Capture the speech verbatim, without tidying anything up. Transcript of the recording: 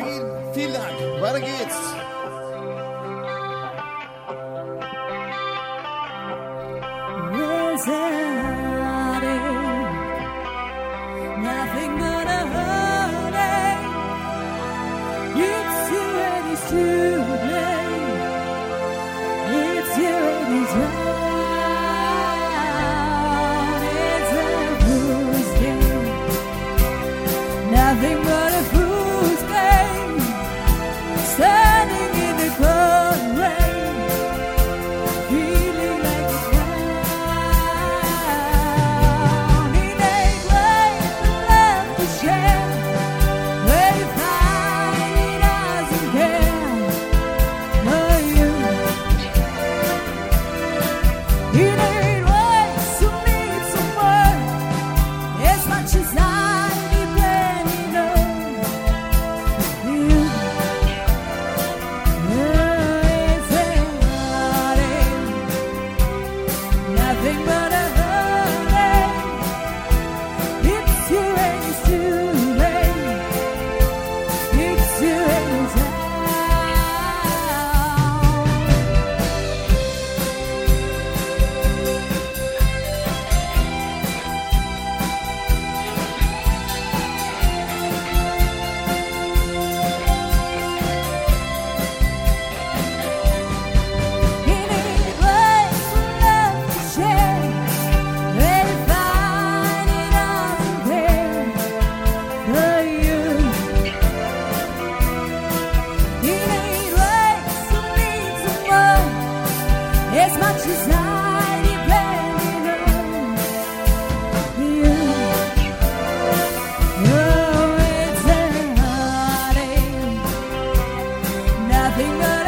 vielen, vielen Dank. Weiter geht's. Nothing but a heartache. It's too late, it's too late. It's too late, it's down. It's a fool's game. Nothing but a fool's game. Standing in the cold rain, feeling like a clown. It ain't great left to share. Where you find it doesn't care. No, you. It ain't right to need someone as much as I depend on you. It's a heartache, nothing but a heartache. It's too late, it's too late. It's too late, it's down. It ain't place for love to share. Where you find it doesn't care for you. It ain't right to need someone as much as I depend on you. Oh, it's a heartache, nothing but